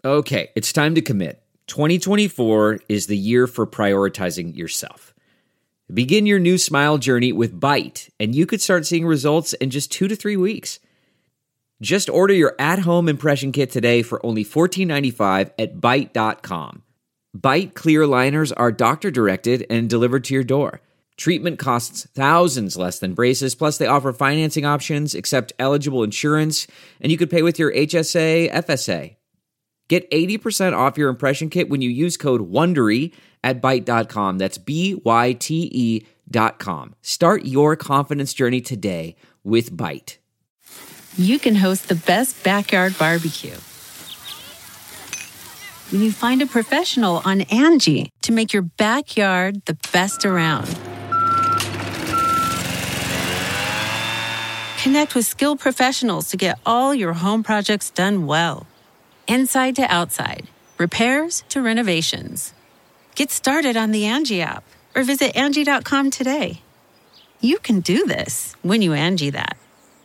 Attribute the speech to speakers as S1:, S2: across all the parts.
S1: Okay, it's time to commit. 2024 is the year for prioritizing yourself. Begin your new smile journey with Byte, and you could start seeing results in just 2 to 3 weeks. Just order your at-home impression kit today for only $14.95 at Byte.com. Byte clear liners are doctor-directed and delivered to your door. Treatment costs thousands less than braces, plus they offer financing options, accept eligible insurance, and you could pay with your HSA, FSA. Get 80% off your impression kit when you use code WONDERY at Byte.com. That's BYTE.com. Start your confidence journey today with Byte.
S2: You can host the best backyard barbecue when you find a professional on Angie to make your backyard the best around. Connect with skilled professionals to get all your home projects done well. Inside to outside, repairs to renovations. Get started on the Angie app or visit Angie.com today. You can do this when you Angie that.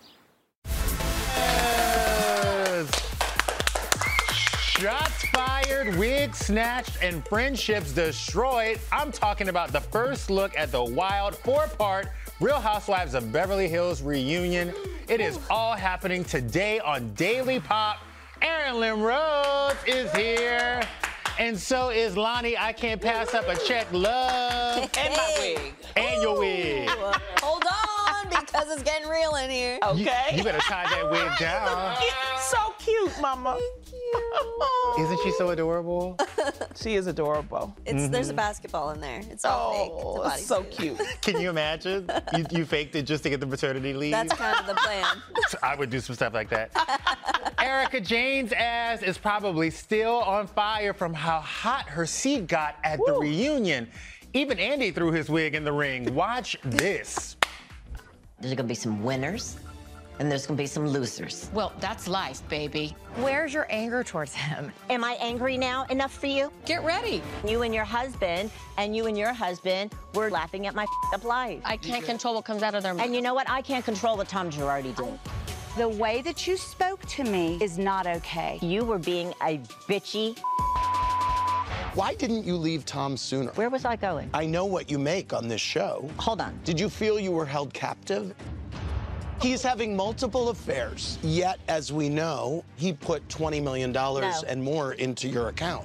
S3: Shots fired, wigs snatched, and friendships destroyed. I'm talking about the first look at the wild 4-part Real Housewives of Beverly Hills reunion. It is all happening today on Daily Pop. Erin Lynn Rhodes is here. And so is Lonnie. I can't pass up a check. Love.
S4: And my wig.
S3: And your wig.
S4: Hold on, because it's getting real in here.
S5: Okay.
S3: You better tie that wig down.
S5: So cute, Mama.
S3: Isn't she so adorable?
S5: She is adorable.
S4: There's a basketball in there. It's all fake. It's a
S5: so
S4: bodysuit.
S5: cute.
S3: Can you imagine? You faked it just to get the maternity leave?
S4: That's kind of the plan.
S3: I would do some stuff like that. Erica Jane's ass is probably still on fire from how hot her seat got at the reunion. Even Andy threw his wig in the ring. Watch this.
S6: There's gonna be some winners, and there's gonna be some losers.
S7: Well, that's life, baby.
S8: Where's your anger towards him?
S9: Am I angry now enough for you?
S7: Get ready.
S9: You and your husband were laughing at my up life.
S7: I can't control what comes out of their mouth.
S9: And you know what? I can't control what Tom Girardi did.
S8: The way that you spoke to me is not okay.
S9: You were being a bitchy.
S10: Why didn't you leave Tom sooner?
S9: Where was I going?
S10: I know what you make on this show.
S9: Hold on.
S10: Did you feel you were held captive? He's having multiple affairs, yet, as we know, he put $20 million and more into your account.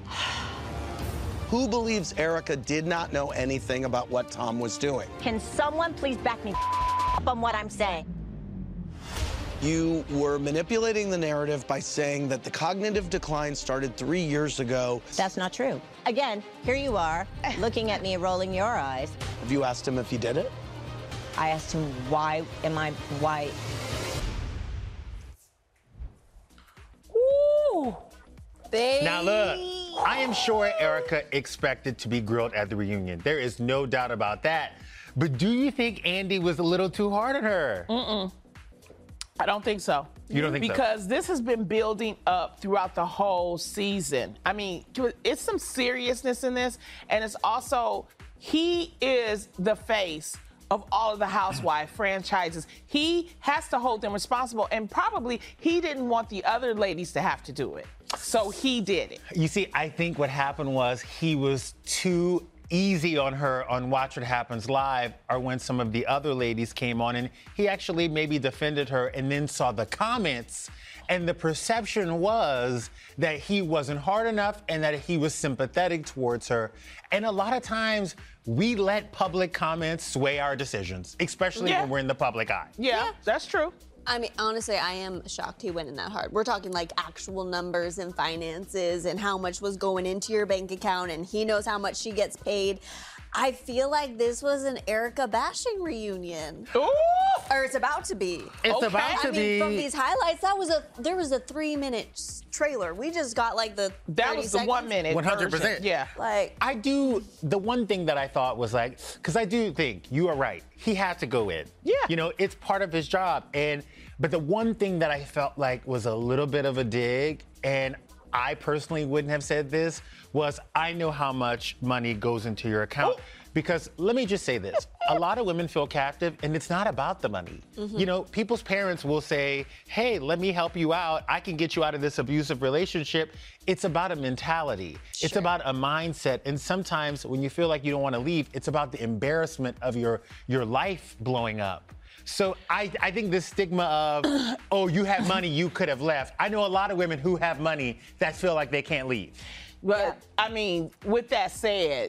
S10: Who believes Erica did not know anything about what Tom was doing?
S9: Can someone please back me up on what I'm saying?
S10: You were manipulating the narrative by saying that the cognitive decline started 3 years ago.
S9: That's not true. Again, here you are, looking at me, rolling your eyes.
S10: Have you asked him if he did it?
S9: I asked him, why?
S4: Ooh, baby.
S3: Now look, I am sure Erica expected to be grilled at the reunion. There is no doubt about that. But do you think Andy was a little too hard on her?
S5: I don't think so.
S3: You don't think so?
S5: Because this has been building up throughout the whole season. I mean, it's some seriousness in this, and it's also, he is the face of all of the Housewife franchises. He has to hold them responsible, and probably he didn't want the other ladies to have to do it. So he did it.
S3: You see, I think what happened was he was too easy on her on Watch What Happens Live, or when some of the other ladies came on, and he actually maybe defended her and then saw the comments, and the perception was that he wasn't hard enough and that he was sympathetic towards her. And a lot of times we let public comments sway our decisions, especially when we're in the public eye.
S5: Yeah, that's true.
S4: I mean, honestly, I am shocked he went in that hard. We're talking like actual numbers and finances and how much was going into your bank account, and he knows how much she gets paid. I feel like this was an Erica bashing reunion.
S5: Ooh!
S4: Or it's about to be.
S3: It's about to be.
S4: From these highlights, there was a 3-minute trailer. We just got like the
S5: That was the 1 minute
S3: 100%.
S5: version. Yeah.
S4: Like,
S3: the one thing that I thought was like, because I do think you are right. He had to go in.
S5: Yeah.
S3: You know, it's part of his job. But the one thing that I felt like was a little bit of a dig, and I personally wouldn't have said this, was I know how much money goes into your account. Because let me just say this. a lot of women feel captive, and it's not about the money. You know, people's parents will say, hey, let me help you out. I can get you out of this abusive relationship. It's about a mentality.
S4: Sure.
S3: It's about a mindset. And sometimes when you feel like you don't want to leave, it's about the embarrassment of your life blowing up. So I think this stigma of, oh, you have money, you could have left. I know a lot of women who have money that feel like they can't leave.
S5: But, I mean, with that said,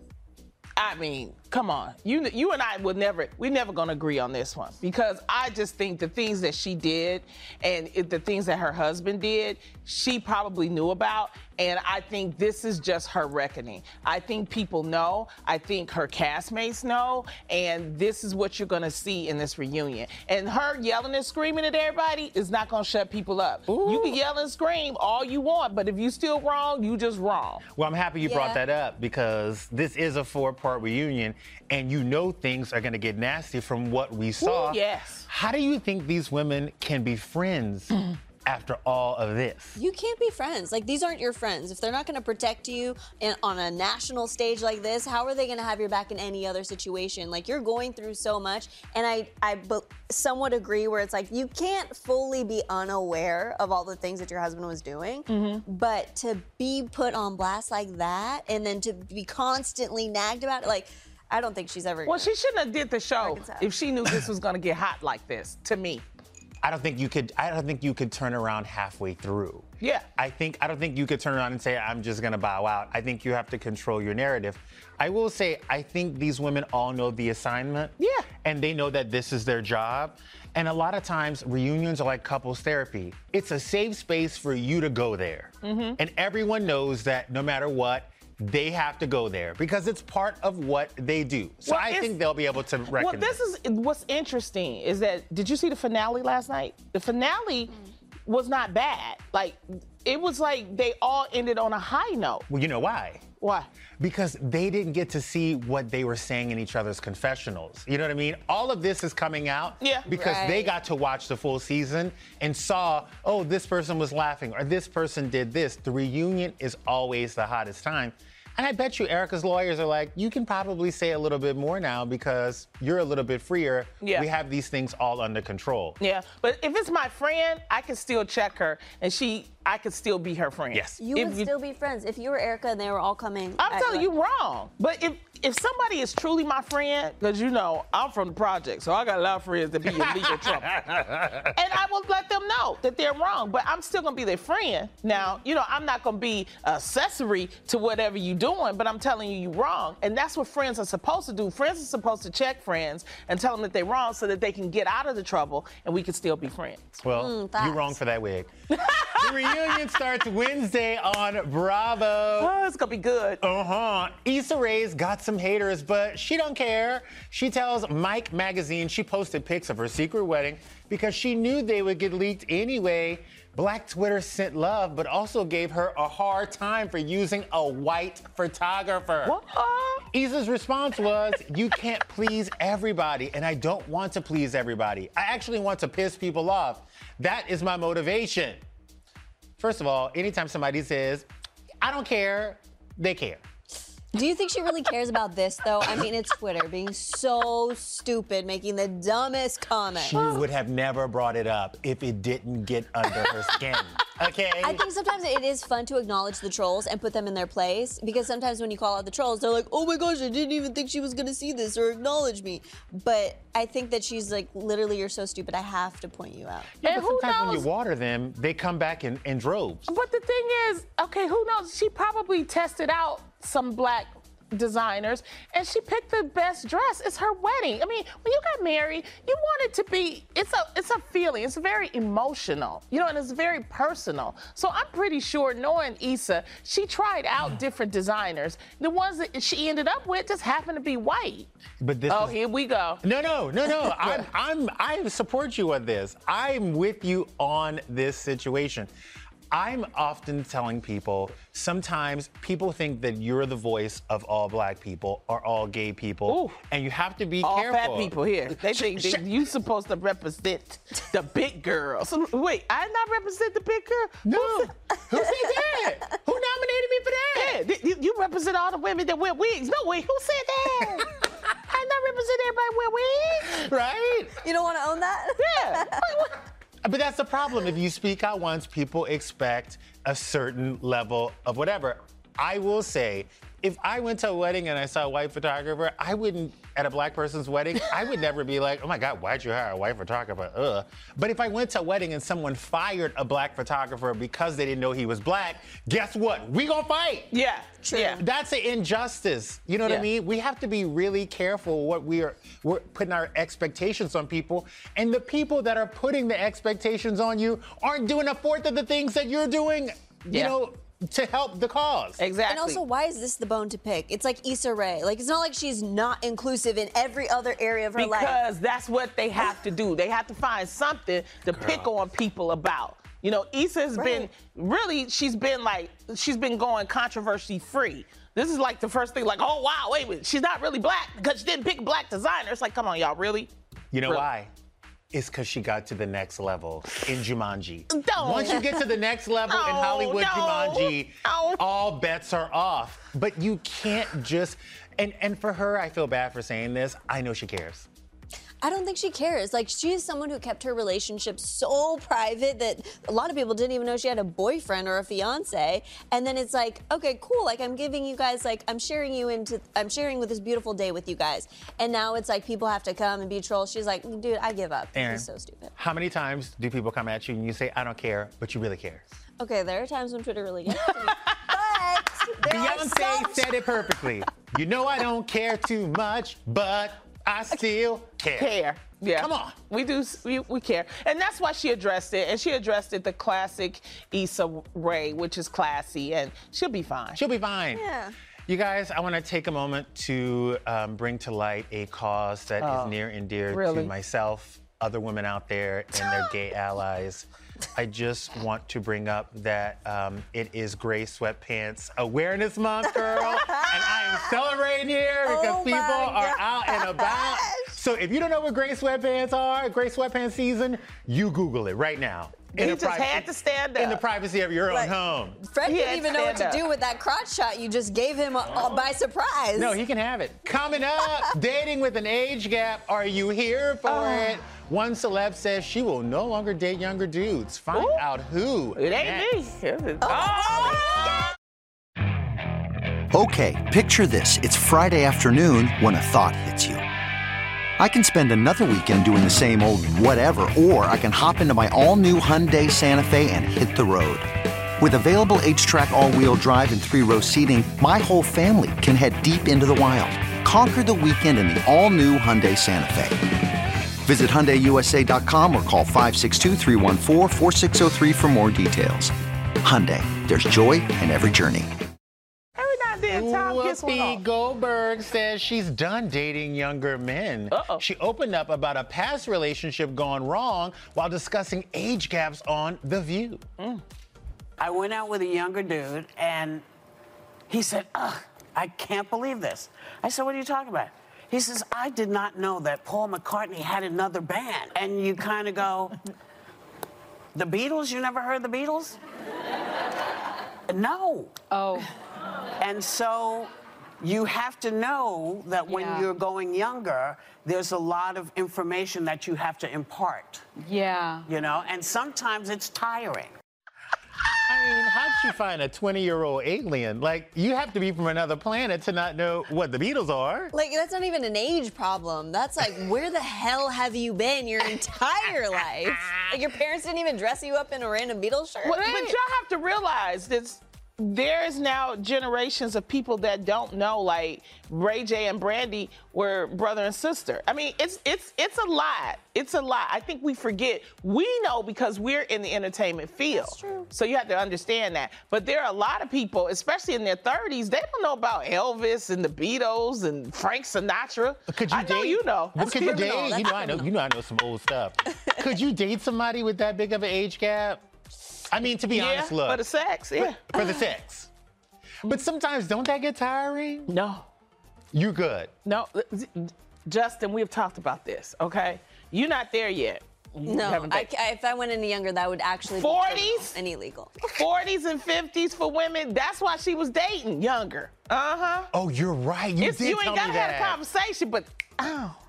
S5: I mean, come on. You and I we're never going to agree on this one, because I just think the things that she did and the things that her husband did, she probably knew about. And I think this is just her reckoning. I think people know. I think her castmates know. And this is what you're going to see in this reunion. And her yelling and screaming at everybody is not going to shut people up. Ooh. You can yell and scream all you want, but if you still wrong, you just wrong.
S3: Well, I'm happy you brought that up, because this is a 4-part reunion, and you know things are going to get nasty from what we saw.
S5: Ooh, yes.
S3: How do you think these women can be friends after all of this?
S4: You can't be friends. Like, these aren't your friends. If they're not going to protect you on a national stage like this, how are they going to have your back in any other situation? Like, you're going through so much, and I somewhat agree where it's like, you can't fully be unaware of all the things that your husband was doing, but to be put on blast like that, and then to be constantly nagged about it, like, I don't think she's ever.
S5: Well, she shouldn't have did the show if she knew this was going to get hot like this, to me.
S3: I don't think you could turn around halfway through.
S5: Yeah.
S3: I don't think you could turn around and say, I'm just gonna bow out. I think you have to control your narrative. I will say, I think these women all know the assignment.
S5: Yeah.
S3: And they know that this is their job. And a lot of times, reunions are like couples therapy. It's a safe space for you to go there. And everyone knows that no matter what, they have to go there because it's part of what they do. So I think they'll be able to recognize.
S5: Well, this is what's interesting is that, did you see the finale last night? The finale was not bad. Like, it was like they all ended on a high note.
S3: Well, you know why?
S5: Why?
S3: Because they didn't get to see what they were saying in each other's confessionals. You know what I mean? All of this is coming out because they got to watch the full season and saw, oh, this person was laughing or this person did this. The reunion is always the hottest time. And I bet you Erica's lawyers are like, you can probably say a little bit more now because you're a little bit freer.
S5: Yeah.
S3: We have these things all under control.
S5: Yeah, but if it's my friend, I can still check her and I could still be her friend.
S3: Yes.
S4: You would still be friends if you were Erica and they were all coming.
S5: I'm telling you wrong. But if somebody is truly my friend, because you know, I'm from the project, so I got a lot of friends that be in legal trouble. And I will let them know that they're wrong, but I'm still gonna be their friend. Now, you know, I'm not gonna be accessory to whatever you're doing, but I'm telling you you're wrong. And that's what friends are supposed to do. Friends are supposed to check friends and tell them that they're wrong so that they can get out of the trouble and we can still be friends.
S3: Well, you're wrong for that wig. The reunion starts Wednesday on Bravo.
S5: Oh, it's gonna be good.
S3: Issa Rae's got some haters, but she don't care. She tells Mike Magazine she posted pics of her secret wedding because she knew they would get leaked anyway. Black Twitter sent love, but also gave her a hard time for using a white photographer.
S5: What?
S3: Issa's response was, you can't please everybody, and I don't want to please everybody. I actually want to piss people off. That is my motivation. First of all, anytime somebody says, I don't care, they care.
S4: Do you think she really cares about this, though? I mean, it's Twitter being so stupid, making the dumbest comments.
S3: She would have never brought it up if it didn't get under her skin, okay?
S4: I think sometimes it is fun to acknowledge the trolls and put them in their place, because sometimes when you call out the trolls, they're like, oh my gosh, I didn't even think she was going to see this or acknowledge me. But I think that she's like, literally, you're so stupid, I have to point you out.
S3: Yeah, but sometimes when you water them, they come back in droves.
S5: But the thing is, okay, who knows? She probably tested out some black designers and she picked the best dress. It's her wedding. I mean, when you got married, you want it to be, it's a feeling. It's very emotional, you know, and it's very personal. So I'm pretty sure, knowing Issa, she tried out different designers. The ones that she ended up with just happened to be white.
S3: But this
S5: here we go.
S3: No. I support you on this. I'm with you on this situation. I'm often telling people, sometimes people think that you're the voice of all black people or all gay people, and you have to be careful.
S5: All fat people here. They think you're supposed to represent the big girls. Wait, I not represent the big girl?
S3: No. Who said that? Who nominated me for that?
S5: Yeah, you represent all the women that wear wigs. No way, who said that? I not represent everybody wear wigs?
S3: Right?
S4: You don't want to own that?
S5: Yeah.
S3: But that's the problem. If you speak out once, people expect a certain level of whatever. I will say, if I went to a wedding and I saw a white photographer, I wouldn't, at a black person's wedding, I would never be like, oh my God, why'd you hire a white photographer? Ugh. But if I went to a wedding and someone fired a black photographer because they didn't know he was black, guess what? We gonna fight.
S5: Yeah.
S4: True.
S5: Yeah.
S3: That's an injustice. You know what I mean? We have to be really careful what we're putting our expectations on people. And the people that are putting the expectations on you aren't doing a fourth of the things that you're doing, you know, to help the cause.
S5: Exactly.
S4: And also, why is this the bone to pick? It's like Issa Rae. Like, it's not like she's not inclusive in every other area of her life.
S5: Because that's what they have to do. They have to find something to pick on people about. You know, Issa has been, really, she's been going controversy free. This is like the first thing, like, oh, wow, wait a minute. She's not really black because she didn't pick a black designer. It's like, come on, y'all, really?
S3: You know why? It's because she got to the next level in Jumanji.
S5: Don't.
S3: Once you get to the next level in Hollywood Jumanji, all bets are off. But you can't just, and for her, I feel bad for saying this. I know she cares.
S4: I don't think she cares. Like, she is someone who kept her relationship so private that a lot of people didn't even know she had a boyfriend or a fiance. And then it's like, okay, cool. Like, I'm giving you guys, like, I'm sharing with this beautiful day with you guys. And now it's like people have to come and be trolls. She's like, dude, I give up.
S3: Aaron,
S4: This is so stupid.
S3: How many times do people come at you and you say, I don't care, but you really care?
S4: Okay, there are times when Twitter really gets to me. But there are
S3: Beyonce said it perfectly. You know I don't care too much, but I still care.
S5: Yeah.
S3: Come on.
S5: We do, we care. And that's why she addressed it. And she addressed it the classic Issa Rae, which is classy, and she'll be fine.
S3: She'll be fine.
S4: Yeah.
S3: You guys, I want to take a moment to bring to light a cause that is near and dear to myself, other women out there, and their gay allies. I just want to bring up that it is Gray Sweatpants Awareness Month, girl. And I am celebrating here because people are out and about. So if you don't know what Gray Sweatpants are, Gray Sweatpants season, you Google it right now.
S5: He just had to stand up.
S3: In the privacy of your own home.
S4: Fred didn't even know what to do with that crotch shot you just gave him by surprise.
S3: No, he can have it. Coming up, dating with an age gap. Are you here for it? One celeb says she will no longer date younger dudes. Find out who.
S5: It ain't me.
S11: Okay, picture this. It's Friday afternoon when a thought hits you. I can spend another weekend doing the same old whatever, or I can hop into my all-new Hyundai Santa Fe and hit the road. With available H-Track all-wheel drive and 3-row seating, my whole family can head deep into the wild. Conquer the weekend in the all-new Hyundai Santa Fe. Visit HyundaiUSA.com or call 562-314-4603 for more details. Hyundai, there's joy in every journey.
S3: Whoopi Goldberg says she's done dating younger men. She opened up about a past relationship gone wrong while discussing age gaps on The View.
S12: I went out with a younger dude, and he said, ugh, I can't believe this. I said, what are you talking about? He says, I did not know that Paul McCartney had another band. And you kind of go, the Beatles? You never heard the Beatles? No.
S13: Oh.
S12: And so you have to know that when you're going younger, there's a lot of information that you have to impart.
S13: Yeah.
S12: You know, and sometimes it's tiring.
S3: I mean, how'd you find a 20-year-old alien? Like, you have to be from another planet to not know what the Beatles are.
S4: Like, that's not even an age problem. That's like, where the hell have you been your entire life? Like, your parents didn't even dress you up in a random Beatles shirt?
S5: But y'all have to realize this. There's now generations of people that don't know, like Ray J and Brandy were brother and sister. I mean, it's a lot. It's a lot. I think we forget. We know because we're in the entertainment field.
S4: That's true.
S5: So you have to understand that. But there are a lot of people, especially in their 30s, they don't know about Elvis and the Beatles and Frank Sinatra.
S3: Could you
S5: I know
S3: date?
S5: you know.
S3: But could you date? You know I know some old stuff. Could you date somebody with that big of an age gap? I mean, to be honest, look.
S5: For the sex,
S3: For the sex. But sometimes, don't that get tiring?
S5: No.
S3: You good?
S5: No. Justin, we've talked about this, okay? You're not there yet.
S4: No, if I went any younger, that would actually be
S5: 40s
S4: and illegal.
S5: 40s and 50s for women. That's why she was dating younger.
S3: Oh, you're right. You did
S5: you
S3: tell
S5: ain't gotta
S3: me that.
S5: have a conversation, but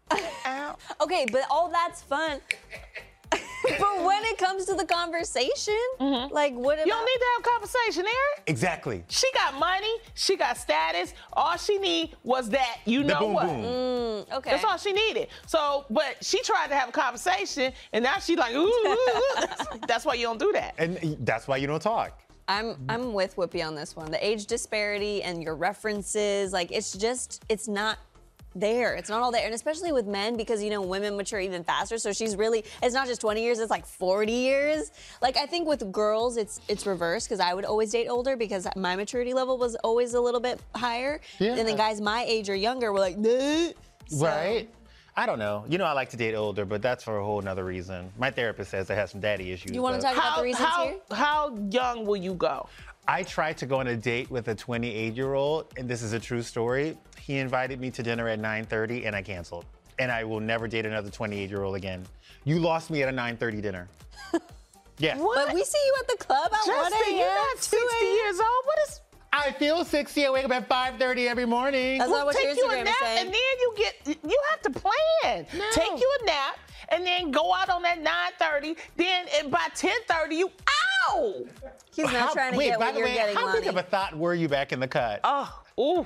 S4: Okay, but all that's fun. But when it comes to the conversation, like what about...
S5: You don't need to have a conversation, Aaron.
S3: Exactly.
S5: She got money. She got status. All she need was that. You know
S3: boom,
S5: what?
S3: boom.
S4: Okay.
S5: That's all she needed. So, but she tried to have a conversation, and now she's like, ooh. That's why you don't do that.
S3: And that's why you don't talk.
S4: I'm with Whoopi on this one. The age disparity and your references, like it's not there. It's not all there. And especially with men, because, you know, women mature even faster. So she's really, it's not just 20 years, it's like 40 years. Like, I think with girls, it's reversed, because I would always date older because my maturity level was always a little bit higher.
S3: Yeah.
S4: And then guys my age or younger were like, nah. So,
S3: Right? I don't know. You know, I like to date older, but that's for a whole nother reason. My therapist says I have some daddy issues.
S4: You want to talk about the reasons here?
S5: How young will you go?
S3: I tried to go on a date with a 28-year-old, and this is a true story. He invited me to dinner at 9:30, and I canceled. And I will never date another 28-year-old again. You lost me at a 9:30 dinner. Yeah.
S4: What? But we see you at the club at 1 a.m.
S5: Justin, you're not 60 years old. What is...
S3: I feel 60. I wake up at 5:30 every morning.
S4: That's not what your
S5: Take you a
S4: Instagram is
S5: nap,
S4: saying.
S5: and then you have to plan.
S4: No.
S5: Take you a nap, and then go out on that 9:30. Then by 10:30, you ow.
S4: He's not trying to get what you're getting,
S3: how big
S4: Lonnie.
S3: of a thought were you back in the cut?
S5: Oh, ooh.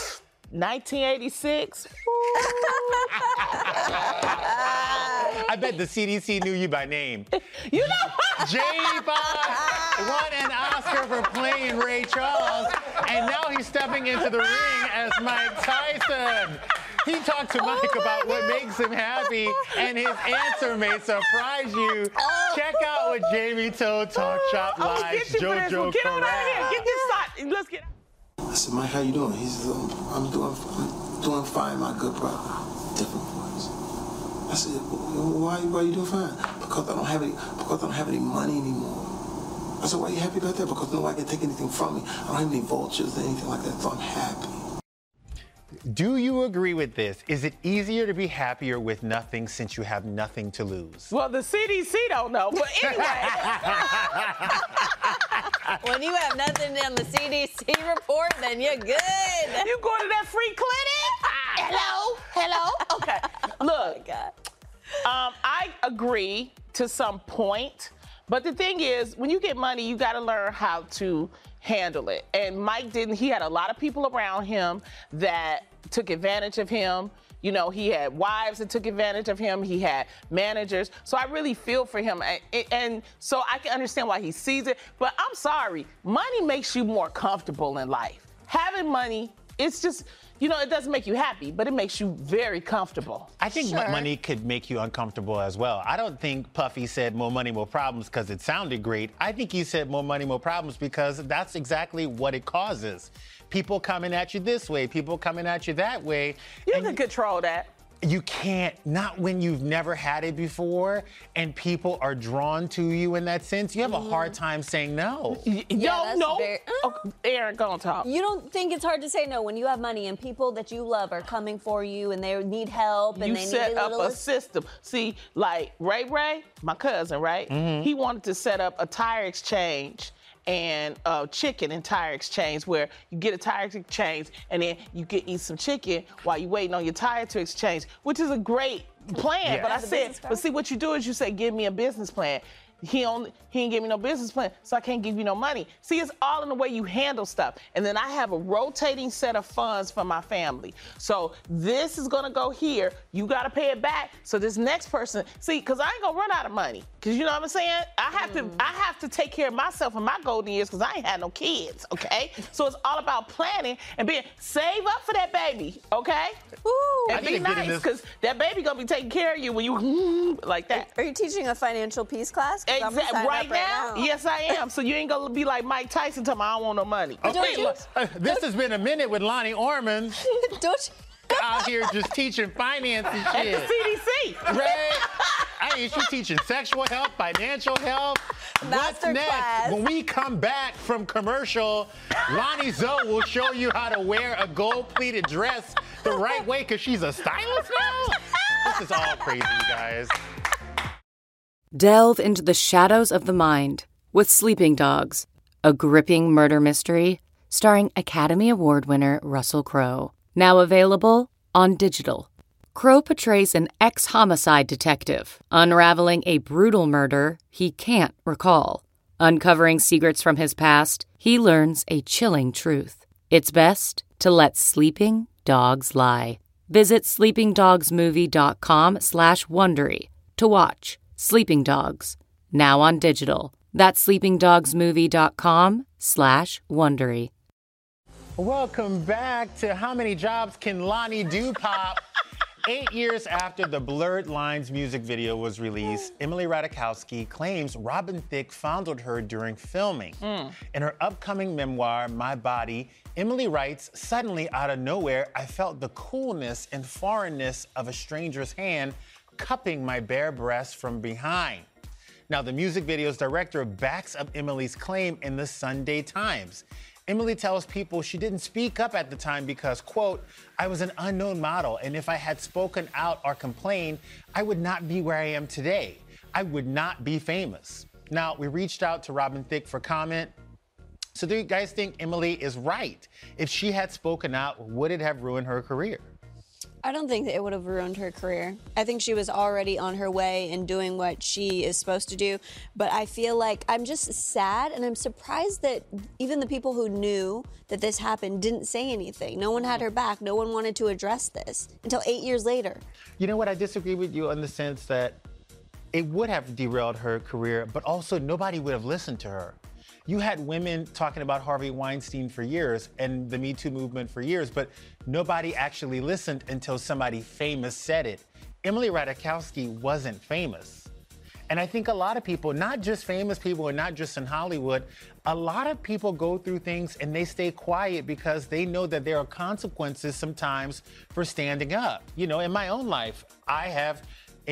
S5: 1986.
S3: I bet the CDC knew you by name.
S5: You know what?
S3: Jamie Foxx won an Oscar for playing Ray Charles, and now he's stepping into the ring as Mike Tyson. He talked to Mike about what makes him happy, and his answer may surprise you. Check out what Jamie told Talk Shop Live's JoJo
S5: Get on out of here.
S3: Corral.
S5: Get this shot. Let's get.
S13: I said, Mike, how you doing? He says, I'm doing fine, my good brother. Different voice. I said, why you doing fine? Because I don't have any money anymore. I said, why are you happy about that? Because nobody can take anything from me. I don't have any vultures or anything like that, so I'm happy.
S3: Do you agree with this? Is it easier to be happier with nothing since you have nothing to lose?
S5: Well, the CDC don't know, but anyway.
S4: When you have nothing on the CDC report, then you're good.
S5: You going to that free clinic? Hello. Okay. Look, I agree to some point, but the thing is, when you get money, you got to learn how to handle it. And Mike didn't. He had a lot of people around him that took advantage of him. You know, he had wives that took advantage of him. He had managers. So I really feel for him. And so I can understand why he sees it. But I'm sorry, money makes you more comfortable in life. Having money, it's just, you know, it doesn't make you happy, but it makes you very comfortable.
S3: I think money could make you uncomfortable as well. I don't think Puffy said more money, more problems because it sounded great. I think he said more money, more problems because that's exactly what it causes. People coming at you this way, people coming at you that way.
S5: You can control that.
S3: You can't, not when you've never had it before and people are drawn to you in that sense. You have a hard time saying no.
S5: Aaron, go on talk.
S4: You don't think it's hard to say no when you have money and people that you love are coming for you and they need help and
S5: You
S4: they
S5: set
S4: need a
S5: up
S4: little...
S5: a system. See, like Ray, my cousin, right?
S3: Mm-hmm.
S5: He wanted to set up a tire exchange and chicken and tire exchange, where you get a tire exchange and then you get eat some chicken while you're waiting on your tire to exchange, which is a great plan.
S3: Yeah.
S5: But I said, but see, what you do is you say, give me a business plan. He ain't give me no business plan, so I can't give you no money. See, it's all in the way you handle stuff. And then I have a rotating set of funds for my family. So this is gonna go here. You gotta pay it back. So this next person, see, because I ain't gonna run out of money. Because you know what I'm saying? I have to take care of myself in my golden years because I ain't had no kids, okay? So it's all about planning and save up for that baby, okay?
S4: Ooh.
S5: And be nice, because that baby gonna be taking care of you when you like that.
S4: Are you teaching a financial peace class?
S5: Exactly. Right now? Yes, I am. So you ain't gonna be like Mike Tyson telling me I don't want no money.
S3: Okay, this has been a minute with Lonnie Orman.
S4: Don't you?
S3: Out here just teaching finance and shit.
S5: At the CDC.
S3: Right? I ain't you teaching sexual health, financial health. What's next?
S4: Class.
S3: When we come back from commercial, Lonnie Zoe will show you how to wear a gold-pleated dress the right way because she's a stylist now? This is all crazy, you guys.
S14: Delve into the shadows of the mind with Sleeping Dogs, a gripping murder mystery starring Academy Award winner Russell Crowe. Now available on digital. Crowe portrays an ex-homicide detective, unraveling a brutal murder he can't recall. Uncovering secrets from his past, he learns a chilling truth. It's best to let sleeping dogs lie. Visit sleepingdogsmovie.com/Wondery to watch Sleeping Dogs, now on digital. That's sleepingdogsmovie.com/Wondery.
S3: Welcome back to How Many Jobs Can Lonnie Do, Pop? 8 years after the Blurred Lines music video was released, Emily Ratajkowski claims Robin Thicke fondled her during filming. In her upcoming memoir, My Body, Emily writes, "Suddenly, out of nowhere, I felt the coolness and foreignness of a stranger's hand cupping my bare breast from behind." Now, the music video's director backs up Emily's claim in the Sunday Times. Emily tells people she didn't speak up at the time because, quote, "I was an unknown model, and if I had spoken out or complained, I would not be where I am today. I would not be famous." Now, we reached out to Robin Thicke for comment. So do you guys think Emily is right? If she had spoken out, would it have ruined her career?
S4: I don't think that it would have ruined her career. I think she was already on her way and doing what she is supposed to do. But I feel like I'm just sad, and I'm surprised that even the people who knew that this happened didn't say anything. No one had her back. No one wanted to address this until 8 years later.
S3: You know what? I disagree with you in the sense that it would have derailed her career, but also nobody would have listened to her. You had women talking about Harvey Weinstein for years and the Me Too movement for years, but nobody actually listened until somebody famous said it. Emily Ratajkowski wasn't famous. And I think a lot of people, not just famous people and not just in Hollywood, a lot of people go through things and they stay quiet because they know that there are consequences sometimes for standing up. You know, in my own life, I have,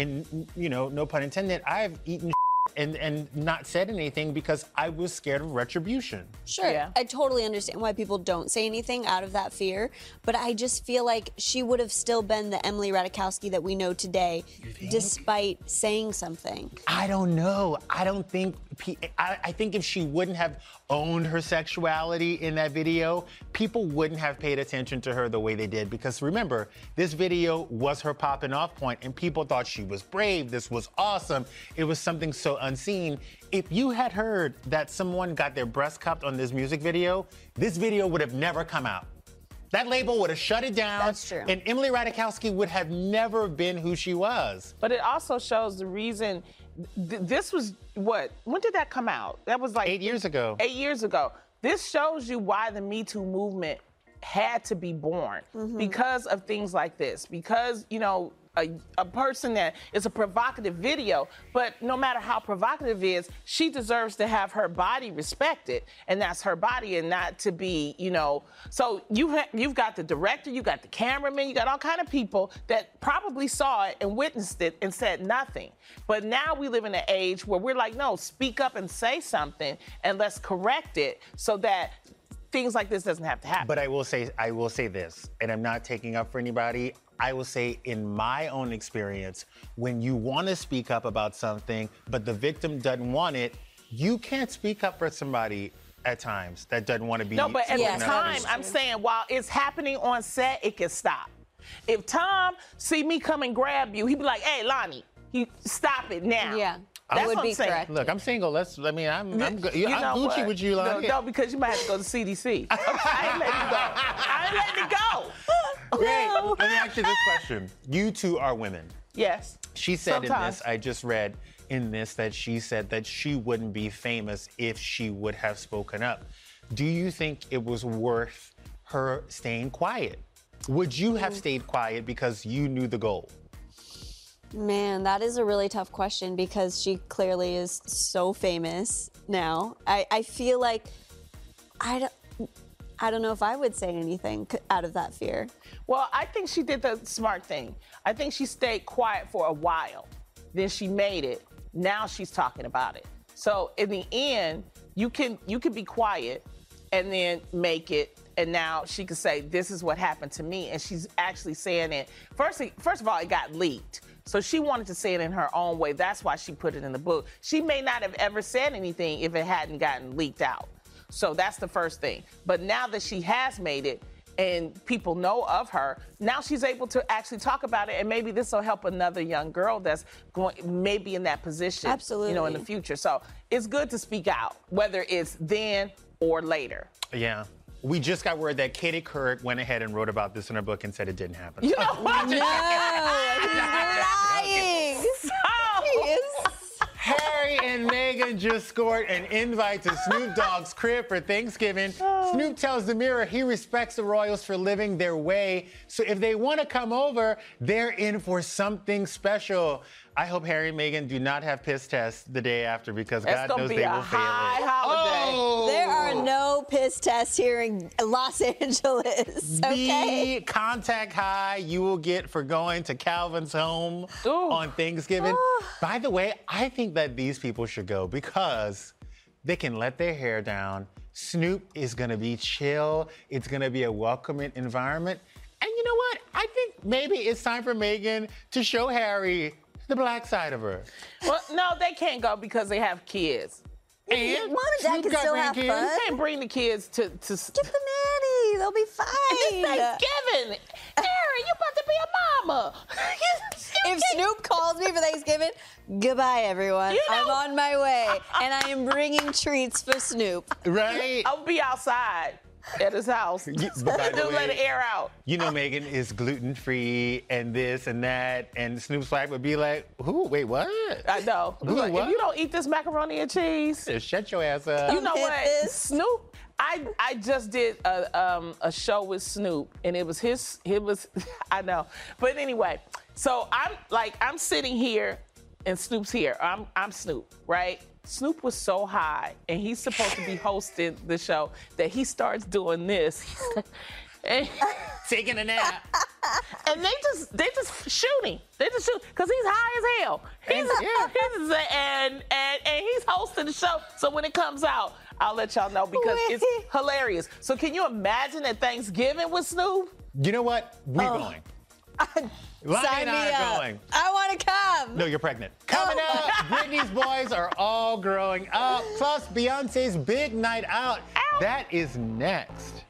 S3: no pun intended, I've eaten and not said anything because I was scared of retribution.
S4: Sure, yeah. I totally understand why people don't say anything out of that fear, but I just feel like she would have still been the Emily Ratajkowski that we know today, despite saying something.
S3: I don't know. I think if she wouldn't have owned her sexuality in that video, people wouldn't have paid attention to her the way they did. Because remember, this video was her popping off point, and people thought she was brave. This was awesome. It was something so unseen. If you had heard that someone got their breast cupped on this music video, this video would have never come out. That label would have shut it down.
S4: That's true.
S3: And Emily Ratajkowski would have never been who she was.
S5: But it also shows the reason. This was what? When did that come out? That was like
S3: 8 years ago.
S5: 8 years ago. This shows you why the Me Too movement had to be born because of things like this. Because, a person that is a provocative video, but no matter how provocative it is, she deserves to have her body respected, and that's her body, and not to be, So you've got the director, you got the cameraman, you got all kind of people that probably saw it and witnessed it and said nothing. But now we live in an age where we're like, no, speak up and say something, and let's correct it so that things like this doesn't have to happen.
S3: But I will say this, and I'm not taking up for anybody. I will say in my own experience, when you want to speak up about something, but the victim doesn't want it, you can't speak up for somebody at times that doesn't want to be.
S5: No, but at the time, I'm saying while it's happening on set, it can stop. If Tom see me come and grab you, he'd be like, "Hey, Lonnie, stop it now."
S4: Yeah.
S5: That's
S4: would
S5: what
S4: be
S5: I'm saying.
S4: correct.
S3: Look, I'm single. I'm Gucci
S5: what?
S3: with you, Lonnie.
S5: No, because you might have to go to CDC. I ain't letting you go. I ain't letting it go.
S3: Wait, let me ask you this question. You two are women.
S5: Yes.
S3: She said
S5: Sometimes.
S3: in this, I just read in this that she said that she wouldn't be famous if she would have spoken up. Do you think it was worth her staying quiet? Would you have stayed quiet because you knew the goal?
S4: Man, that is a really tough question because she clearly is so famous now. I feel like I don't know if I would say anything out of that fear.
S5: Well, I think she did the smart thing. I think she stayed quiet for a while. Then she made it. Now she's talking about it. So in the end, you can be quiet and then make it. And now she can say, this is what happened to me. And she's actually saying it. First of all, it got leaked. So she wanted to say it in her own way. That's why she put it in the book. She may not have ever said anything if it hadn't gotten leaked out. So that's the first thing. But now that she has made it, and people know of her, now she's able to actually talk about it, and maybe this will help another young girl that's going maybe in that position,
S4: Absolutely.
S5: in the future. So it's good to speak out, whether it's then or later.
S3: Yeah. We just got word that Katie Couric went ahead and wrote about this in her book and said it didn't happen.
S5: You know what?
S4: No, he's lying. He is.
S3: Harry and Meghan just scored an invite to Snoop Dogg's crib for Thanksgiving. Snoop tells the Mirror he respects the royals for living their way. So if they want to come over, they're in for something special. I hope Harry and Meghan do not have piss tests the day after because God knows they will fail it.
S5: Holiday.
S4: There are no piss tests here in Los Angeles, okay?
S3: The contact high you will get for going to Calvin's home on Thanksgiving. By the way, I think that these people should go because they can let their hair down. Snoop is going to be chill. It's going to be a welcoming environment. And you know what? I think maybe it's time for Meghan to show Harry the black side of her.
S5: Well, no, they can't go because they have kids.
S3: And
S4: Mom and Dad can still have fun.
S5: You can't bring the kids to
S4: Get the nanny. They'll be fine.
S5: It's Thanksgiving. Harry, you about to be a mama.
S4: If Snoop calls me for Thanksgiving, goodbye, everyone. I'm on my way, and I am bringing treats for Snoop.
S3: Right?
S5: I'll be outside at his house.
S3: But by the
S5: Just
S3: way,
S5: let it air out.
S3: You know Meghan is gluten-free and this and that, and Snoop's wife would be like, "Who? Wait, what?"
S5: I know.
S3: What?
S5: If you don't eat this macaroni and cheese,
S3: shut your ass up.
S5: You know what? Snoop, I just did a show with Snoop, and it was I know. But anyway, so I'm sitting here, and Snoop's here. I'm Snoop, right? Snoop was so high, and he's supposed to be hosting the show, that he starts doing this.
S3: Taking a nap.
S5: And they just shooting. They just shoot because he's high as hell. And he's hosting the show. So when it comes out, I'll let y'all know because it's hilarious. So can you imagine at Thanksgiving with Snoop?
S3: You know what? We're going. Lonnie and I are going.
S4: I want to come.
S3: No, you're pregnant. Coming up, Britney's boys are all growing up. Plus, Beyonce's big night out. That is next.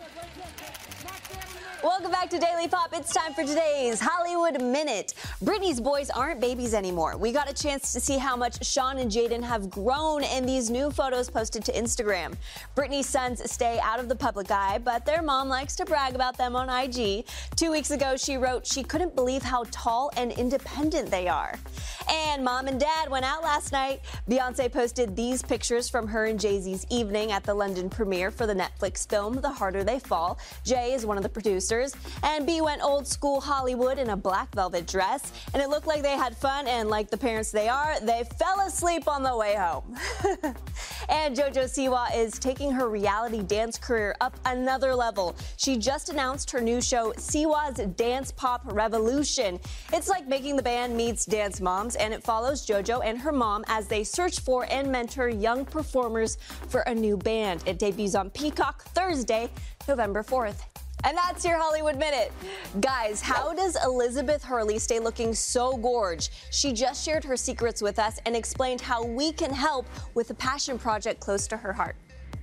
S4: Welcome back to Daily Pop. It's time for today's Hollywood Minute. Britney's boys aren't babies anymore. We got a chance to see how much Sean and Jaden have grown in these new photos posted to Instagram. Britney's sons stay out of the public eye, but their mom likes to brag about them on IG. 2 weeks ago, she wrote she couldn't believe how tall and independent they are. And Mom and Dad went out last night. Beyonce posted these pictures from her and Jay-Z's evening at the London premiere for the Netflix film The Harder They Fall. Jay is one of the producers. And B went old school Hollywood in a black velvet dress. And it looked like they had fun, and like the parents they are, they fell asleep on the way home. And JoJo Siwa is taking her reality dance career up another level. She just announced her new show, Siwa's Dance Pop Revolution. It's like Making the Band meets Dance Moms, and it follows JoJo and her mom as they search for and mentor young performers for a new band. It debuts on Peacock Thursday, November 4th. And that's your Hollywood Minute. Guys, how does Elizabeth Hurley stay looking so gorge? She just shared her secrets with us and explained how we can help with a passion project close to her heart.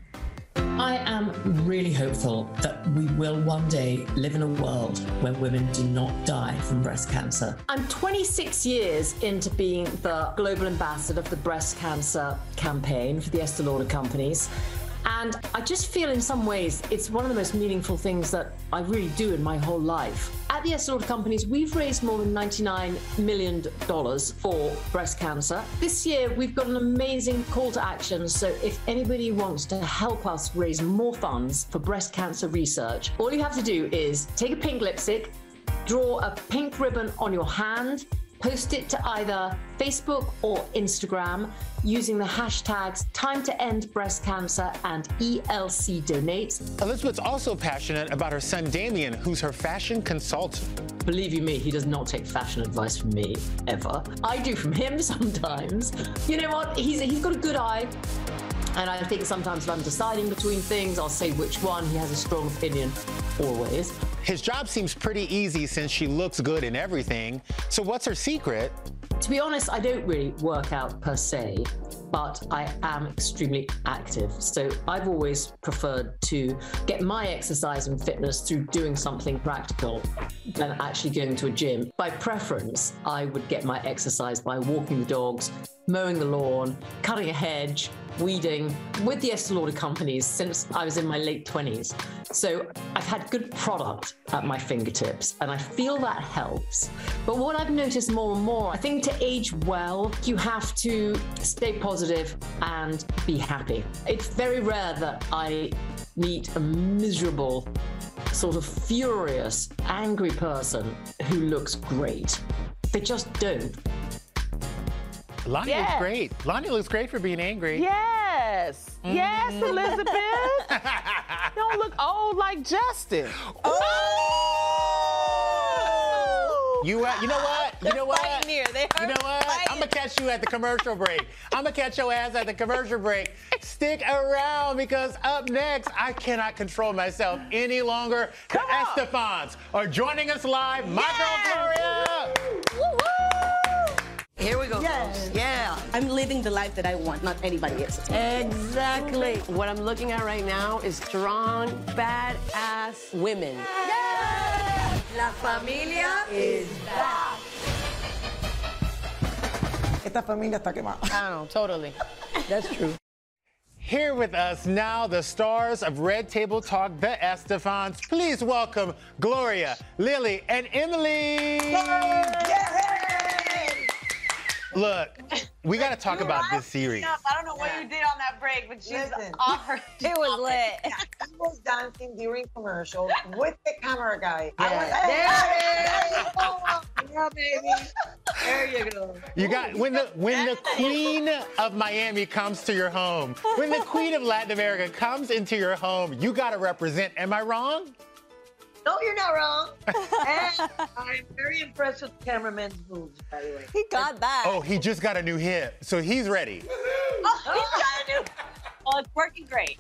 S15: I am really hopeful that we will one day live in a world where women do not die from breast cancer.
S16: I'm 26 years into being the global ambassador of the breast cancer campaign for the Estée Lauder companies. And I just feel in some ways it's one of the most meaningful things that I really do in my whole life. At the Estée Lauder companies, we've raised more than $99 million for breast cancer. This year, we've got an amazing call to action. So if anybody wants to help us raise more funds for breast cancer research, all you have to do is take a pink lipstick, draw a pink ribbon on your hand, post it to either Facebook or Instagram using the hashtags #TimeToEndBreastCancer and ELC Donates.
S3: Elizabeth's also passionate about her son Damien, who's her fashion consultant.
S16: Believe you me, he does not take fashion advice from me, ever. I do from him sometimes. You know what? He's got a good eye. And I think sometimes if I'm deciding between things, I'll say which one. He has a strong opinion, always.
S3: His job seems pretty easy since she looks good in everything. So what's her secret?
S16: To be honest, I don't really work out per se, but I am extremely active. So I've always preferred to get my exercise and fitness through doing something practical than actually going to a gym. By preference, I would get my exercise by walking the dogs, mowing the lawn, cutting a hedge, weeding with the Estée Lauder companies since I was in my late 20s. So I've had good product at my fingertips, and I feel that helps. But what I've noticed more and more, I think to age well, you have to stay positive and be happy. It's very rare that I meet a miserable, sort of furious, angry person who looks great. They just don't.
S3: Lonnie looks great. Lonnie looks great for being angry.
S5: Yes. Yes, Elizabeth. Don't look old like Justin.
S3: You know what? You know what?
S4: Fighting here.
S3: You know what? I'm going to catch you at the commercial break. I'm going to catch your ass at the commercial break. Stick around, because up next, I cannot control myself any longer. The Estefans are joining us live. My girl, Gloria.
S4: Woo-woo.
S17: Here we go, folks. Yeah. I'm living the life that I want, not anybody else's.
S18: Exactly. What I'm looking at right now is strong, badass women.
S17: Yeah! La familia is back.
S19: Esta familia está quemada.
S18: I don't know, totally.
S17: That's true.
S3: Here with us now, the stars of Red Table Talk, the Estefans. Please welcome Gloria, Lily, and Emily. Look, we got to talk about this series.
S20: I don't know what you did on that break, but she's off her.
S4: It was lit.
S19: I was dancing during commercial with the camera guy.
S17: Yeah, baby. There you go.
S3: You got when the queen of Miami comes to your home, when the queen of Latin America comes into your home, you got to represent. Am I wrong?
S17: No, you're not wrong. And I'm very impressed with the cameraman's moves, by the way.
S4: He got that.
S3: Oh, he just got a new hip, so he's ready.
S20: Oh, he's got a new. Well, it's working great.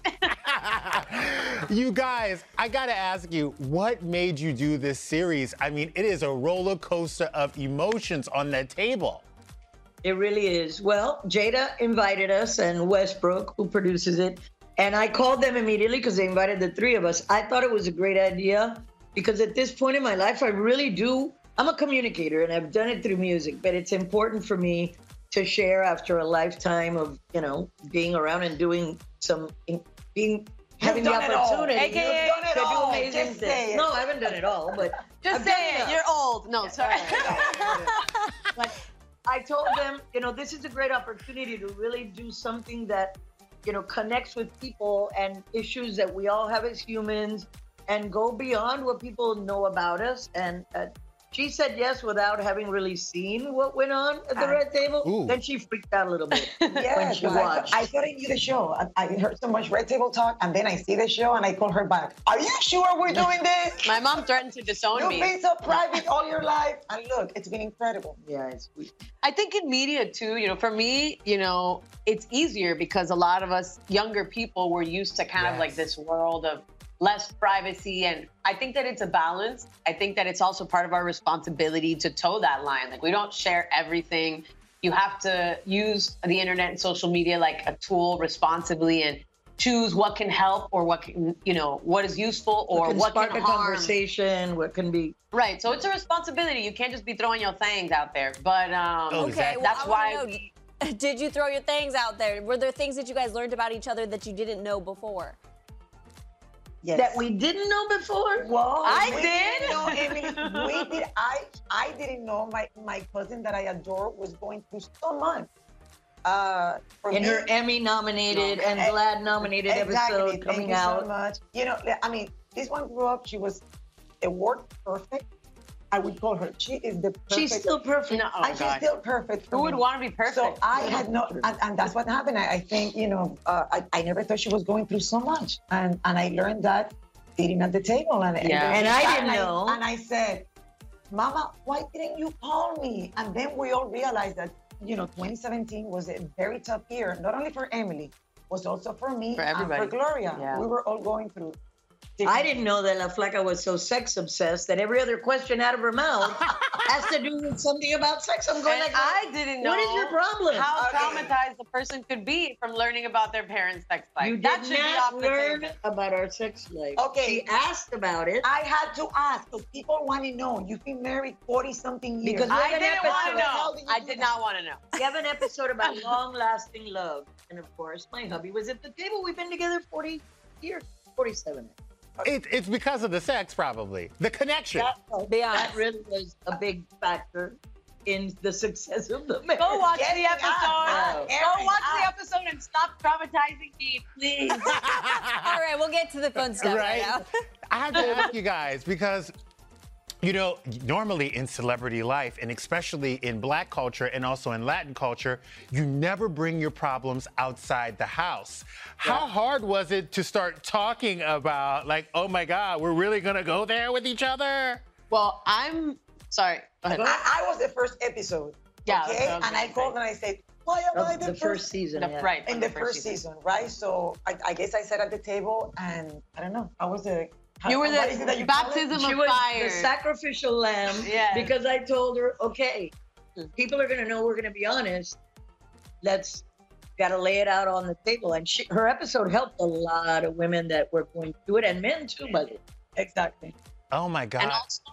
S3: You guys, I gotta ask you, what made you do this series? I mean, it is a roller coaster of emotions on that table.
S17: It really is. Well, Jada invited us, and Westbrook, who produces it, and I called them immediately because they invited the three of us. I thought it was a great idea because at this point in my life, I really do. I'm a communicator, and I've done it through music, but it's important for me to share after a lifetime of, being around and doing having the opportunity
S20: AKA,
S17: to do amazing things. No, I haven't done it all, but
S20: just say it. You're old. No, sorry.
S17: But I told them, this is a great opportunity to really do something that, connects with people and issues that we all have as humans and go beyond what people know about us. And she said yes without having really seen what went on at the Red Table.
S3: Ooh.
S17: Then she freaked out a little bit
S19: Yeah,
S17: when she watched.
S19: I thought I knew the show. I heard so much Red Table Talk, and then I see the show, and I call her back. Are you sure we're doing this?
S20: My mom threatened to disown me.
S19: You've been so private all your life. And look, it's been incredible.
S17: Yeah, it's sweet.
S20: I think in media too, for me, it's easier because a lot of us younger people were used to kind of like this world of less privacy. And I think that it's a balance. I think that it's also part of our responsibility to toe that line. Like, we don't share everything. You have to use the internet and social media like a tool responsibly and choose what can help or what can, what is useful or what can
S17: spark a
S20: harm.
S17: Conversation, what can be.
S20: Right. So it's a responsibility. You can't just be throwing your things out there. But
S4: Okay,
S20: that's why.
S4: Did you throw your things out there? Were there things that you guys learned about each other that you didn't know before?
S17: Yes. That we didn't know before?
S19: Well,
S20: I
S19: we
S20: did.
S19: Didn't know, Emily, we did. I didn't know my cousin that I adore was going through so much.
S17: In her Emmy-nominated and GLAAD-nominated episode coming out.
S19: Thank you so much. This one grew up. She was a word perfect. I would call her. She is the perfect.
S17: She's still perfect.
S20: No, oh,
S19: she's still perfect.
S20: Who would want to be perfect?
S19: So I had no, and that's what happened. I think, I never thought she was going through so much. And I learned that sitting at the table. And
S17: I didn't know.
S19: And I said, Mama, why didn't you call me? And then we all realized that, 2017 was a very tough year, not only for Emily, was also for me
S20: for everybody.
S19: and for Gloria.
S20: Yeah.
S19: We were all going through
S17: I didn't know that La Flaca was so sex obsessed that every other question out of her mouth has to do with something about sex. I'm going
S20: And I didn't know
S17: what is your problem?
S20: how traumatized the person could be from learning about their parents' sex life.
S17: You
S20: that
S17: did
S20: should be
S17: not
S20: off the
S17: learn
S20: table.
S17: about our sex life.
S19: Okay.
S17: She asked about it.
S19: I had to ask because people want to know. You've been married 40-something years.
S17: Because
S20: I didn't want to
S19: How
S20: know.
S19: did you
S20: I
S19: do
S20: did
S19: that?
S20: not want to know.
S17: We have an episode about long-lasting love. And of course, my hubby was at the table. We've been together 40 years, 47.
S3: It's because of the sex, probably. The connection.
S17: That really was a big factor in the success of the marriage.
S20: Go watch
S19: Get
S20: the
S19: it
S20: episode.
S19: out.
S20: Go watch the episode and stop traumatizing me, please.
S4: All right, we'll get to the fun stuff right now.
S3: I have to ask you guys because, you know, normally in celebrity life, and especially in Black culture and also in Latin culture, you never bring your problems outside the house. How hard was it to start talking about, like, oh my God, we're really gonna go there with each other?
S20: Well, I'm sorry. Go ahead.
S19: I was the first episode.
S20: Yeah,
S19: Okay.
S20: that's what I was
S19: And I
S20: gonna
S19: called
S20: say.
S19: and I said, why am I
S17: The first season.
S20: Right.
S19: In the first season, right? So I guess I sat at the table and I don't know. I was the.
S20: You were
S19: what is it that
S20: the
S19: you call it?
S20: baptism
S17: She
S20: of
S17: was
S20: fire.
S17: the sacrificial lamb
S20: Yes.
S17: because I told her, okay, people are going to know we're going to be honest. Let's got to lay it out on the table. And her episode helped a lot of women that were going through it, and men too, by the way.
S19: Exactly.
S3: Oh my God.
S20: And also,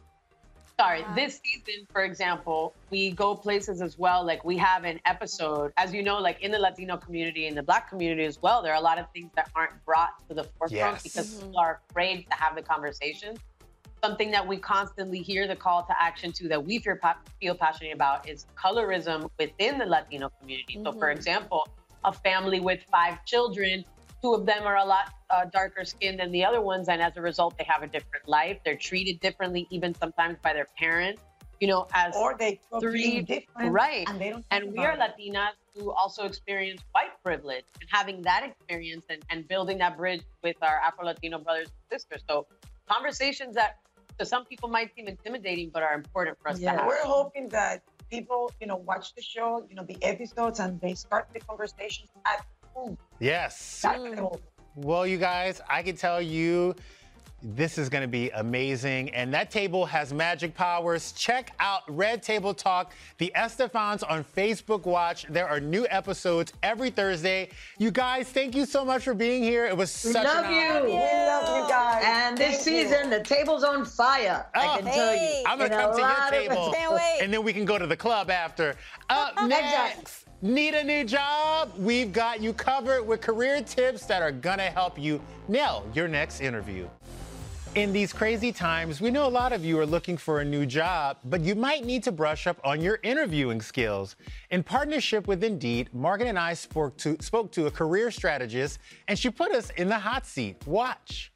S20: this season, for example, we go places as well. Like we have an episode, as you know, like in the Latino community, in the Black community as well, there are a lot of things that aren't brought to the forefront because people are afraid to have the conversation. Something that we constantly hear the call to action to that we feel passionate about is colorism within the Latino community. So for example, a family with 5 children, 2 of them are a lot darker skinned than the other ones. And as a result, they have a different life. They're treated differently, even sometimes by their parents, you know, as
S19: Or they feel different.
S20: Right.
S19: And they don't.
S20: And we are Latinas who also experience white privilege, and having that experience and building that bridge with our Afro-Latino brothers and sisters. So conversations that to some people might seem intimidating, but are important for us to have.
S19: We're hoping that people, watch the show, the episodes, and they start the conversations at home.
S3: Yes.
S19: That's the hope.
S3: Well, you guys, I can tell you this is going to be amazing. And that table has magic powers. Check out Red Table Talk, the Estefans on Facebook Watch. There are new episodes every Thursday. You guys, thank you so much for being here. It was such an honor.
S19: We love you guys.
S17: And this season, the table's on fire. I can tell you.
S3: I'm going to
S17: And
S3: come
S17: a
S3: to your
S17: lot of-
S3: table.
S4: Can't wait.
S3: And then we can go to the club after. Up next, need a new job? We've got you covered with career tips that are going to help you nail your next interview. In these crazy times, we know a lot of you are looking for a new job, but you might need to brush up on your interviewing skills. In partnership with Indeed, Morgan and I spoke to a career strategist, and she put us in the hot seat. Watch.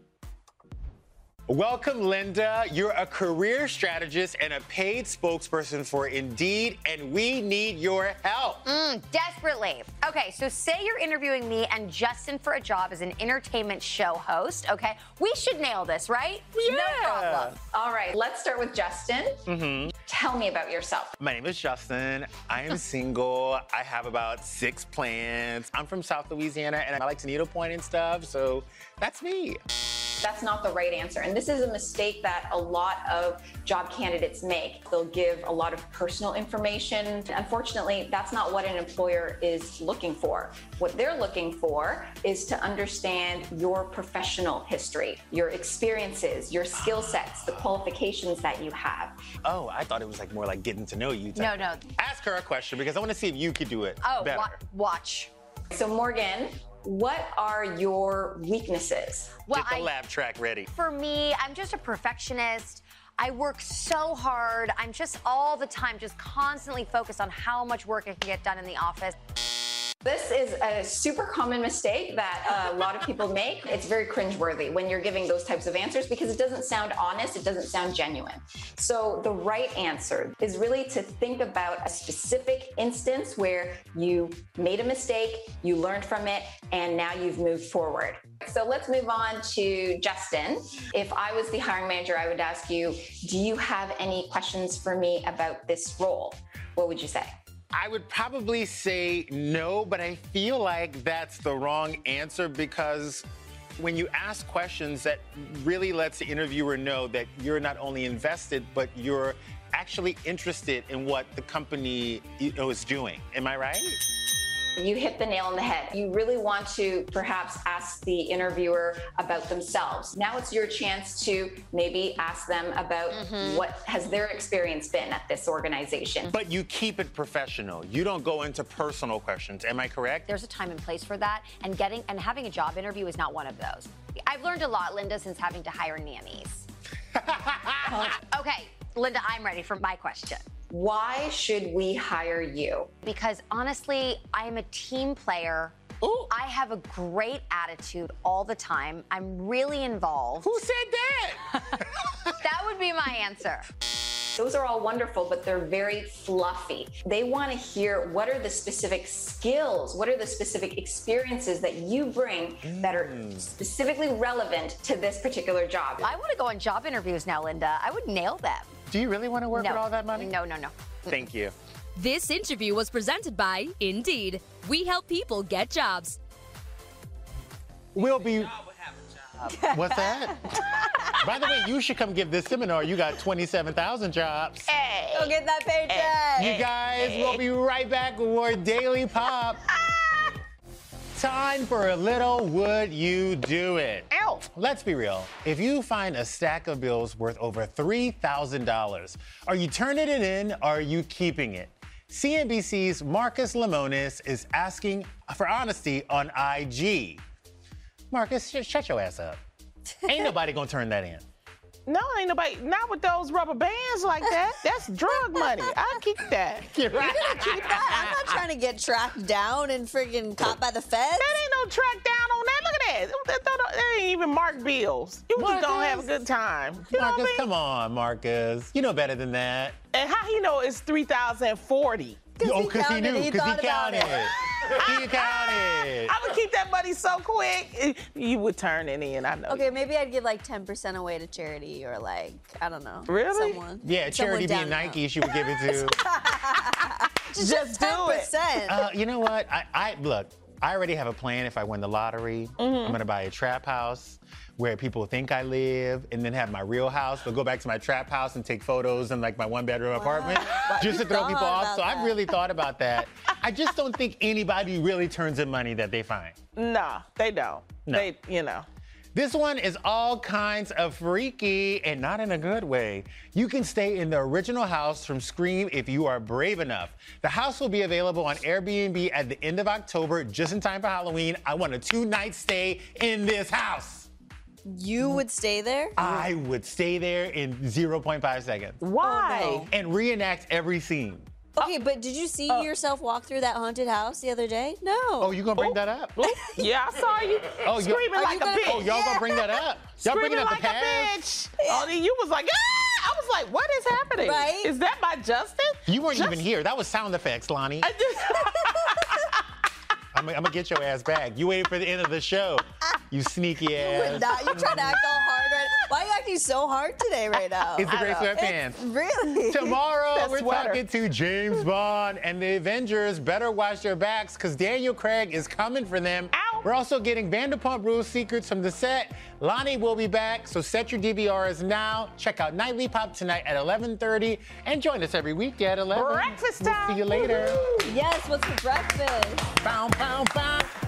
S3: Welcome, Linda. You're a career strategist and a paid spokesperson for Indeed, and we need your help.
S21: Desperately. Okay, so say you're interviewing me and Justin for a job as an entertainment show host, okay? We should nail this, right?
S3: Yeah.
S21: No problem.
S22: All right, let's start with Justin.
S3: Mm-hmm.
S22: Tell me about yourself.
S3: My name is Justin. I am single. I have about 6 plants. I'm from South Louisiana, and I like to needlepoint and stuff, so that's me.
S22: That's not the right answer. And this is a mistake that a lot of job candidates make. They'll give a lot of personal information. Unfortunately, that's not what an employer is looking for. What they're looking for is to understand your professional history, your experiences, your skill sets, the qualifications that you have.
S3: Oh, I thought it was more like getting to know you.
S21: No.
S3: Ask her a question because I want to see if you could do it better.
S21: Watch.
S22: So Morgan, what are your weaknesses?
S21: Well,
S3: Get the lab track ready.
S21: For me, I'm just a perfectionist. I work so hard. I'm just all the time, just constantly focused on how much work I can get done in the office.
S22: This is a super common mistake that a lot of people make. It's very cringeworthy when you're giving those types of answers because it doesn't sound honest, it doesn't sound genuine. So the right answer is really to think about a specific instance where you made a mistake, you learned from it, and now you've moved forward. So let's move on to Justin. If I was the hiring manager, I would ask you, do you have any questions for me about this role? What would you say?
S3: I would probably say no, but I feel like that's the wrong answer because when you ask questions, that really lets the interviewer know that you're not only invested, but you're actually interested in what the company is doing. Am I right?
S22: You hit the nail on the head. You really want to perhaps ask the interviewer about themselves. Now it's your chance to maybe ask them about what has their experience been at this organization.
S3: But you keep it professional. You don't go into personal questions. Am I correct?
S21: There's a time and place for that, and having a job interview is not one of those. I've learned a lot, Linda, since having to hire nannies. Okay, Linda, I'm ready for my question.
S22: Why should we hire you?
S21: Because honestly, I am a team player. Ooh. I have a great attitude all the time. I'm really involved.
S3: Who said that?
S21: That would be my answer.
S22: Those are all wonderful, but they're very fluffy. They want to hear what are the specific skills, what are the specific experiences that you bring that are specifically relevant to this particular job.
S21: I want to go on job interviews now, Linda. I would nail them.
S3: Do you really want to work with all that money?
S21: No.
S3: Thank you.
S1: This interview was presented by Indeed. We help people get jobs.
S3: We'll be... What's that? By the way, you should come give this seminar. You got 27,000 jobs.
S4: Hey. Go get that paycheck.
S3: You guys, we'll be right back with more Daily Pop. Time for a little Would You Do It?
S5: Ow.
S3: Let's be real. If you find a stack of bills worth over $3,000, are you turning it in or are you keeping it? CNBC's Marcus Lemonis is asking for honesty on IG. Marcus, shut your ass up. Ain't nobody gonna turn that in.
S5: No, ain't nobody. Not with those rubber bands like that. That's drug money. I'll keep that.
S4: You're gonna keep that? I'm not trying to get tracked down and friggin' caught by the feds.
S5: That ain't no track down on that. Look at that. That ain't even marked bills. You just gonna have a good time. You
S3: Marcus, come on, Marcus. You know better than that.
S5: And how he know it's 3,040?
S3: Because he knew, because he counted. He counted.
S5: I would keep that money so quick. You would turn it in, I know.
S4: Okay, maybe I'd give like 10% away to charity or like, I don't know.
S5: Really?
S4: Someone.
S3: Yeah, charity being Nike, she would give it to.
S4: Just do 10%.
S3: You know what? Look, I already have a plan if I win the lottery. I'm gonna buy a trap house where people think I live and then have my real house, but go back to my trap house and take photos in like my one-bedroom apartment just to throw people off. So I've really thought about that. I just don't think anybody really turns in money that they find.
S5: No, they don't.
S3: No.
S5: They, you know.
S3: This one is all kinds of freaky and not in a good way. You can stay in the original house from Scream if you are brave enough. The house will be available on Airbnb at the end of October, just in time for Halloween. I want a 2-night stay in this house.
S4: You would stay there?
S3: I would stay there in 0.5 seconds.
S5: Why?
S4: Oh, no.
S3: And reenact every scene.
S4: Okay, but did you see yourself walk through that haunted house the other day? No.
S3: Oh, you gonna bring that up?
S5: Yeah, I saw you screaming like a bitch.
S3: Oh, y'all gonna bring that up? Y'all bringing up
S5: like
S3: the
S5: a
S3: past?
S5: bitch. Oh, you was like, ah! I was like, what is happening?
S4: Right?
S5: Is that my Justin?
S3: You weren't even here. That was sound effects, Lonnie. I'm gonna get your ass back. You waited for the end of the show. You sneaky ass.
S4: You trying to act all hard right now. Why are you acting so hard today right now?
S3: It's the gray sweatpants.
S4: Really?
S3: Tomorrow, we're talking to James Bond and the Avengers. Better watch their backs because Daniel Craig is coming for them.
S5: Ow.
S3: We're also getting Vanderpump Rules secrets from the set. Lonnie will be back, so set your DVRs now. Check out Nightly Pop tonight at 11:30 and join us every weekday at 11.
S5: Breakfast time.
S3: We'll see you later.
S4: Yes, what's for breakfast?
S3: Bow, bow, bow.